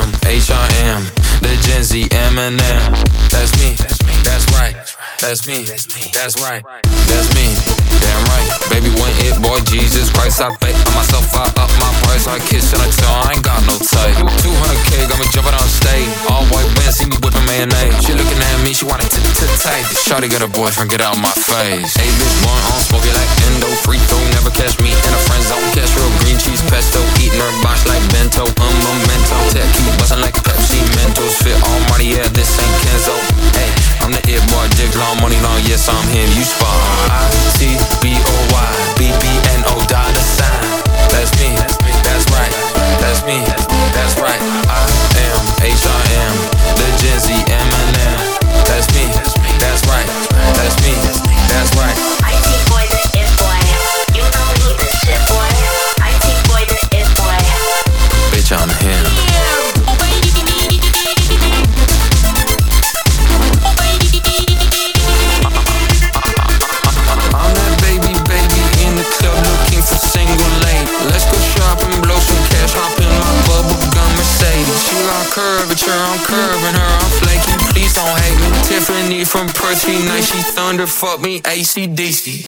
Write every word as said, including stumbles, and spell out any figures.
am H I M, the Gen Z Eminem. That's me, that's right, that's me, that's right, that's me, damn right. Baby, when it, boy, Jesus Christ, I bet on myself, I up my price. I kiss and I tell, I ain't got no type. two hundred K, got me jumping on stage. All white bands, see me whipping mayonnaise. She looking at me, she wanna t-t-tight. Shawty got a boyfriend, get out of my face. Hey, bitch, boy, I'm smoking like endo. Free throw, never catch me in a friend zone. Catch real green cheese pesto, eating her box like bento. I'm a memento, tech keep bustin' like Pepsi Mentos. Fit all money, yeah, this ain't Kenzo. Hey, I'm the it boy, dick long, money long, yes, I'm him. You spot I T B O Y, B B N O, dollar sign. That's me, that's right, that's me, that's right. I am H I M, the Gen Z Eminem. That's me, that's right, that's me, that's right. I T boy, the it boy, you know he the shit boy. I T boy, the it boy. Bitch, I'm him. I'm that baby, baby in the club looking for single lady. Let's go shopping, blow some cash, hop in my bubble gum Mercedes. She like curvature, I'm curving her, I'm flaky. Please don't hate me. Tiffany from Perth, she nice, she thunder, fuck me, A C D C.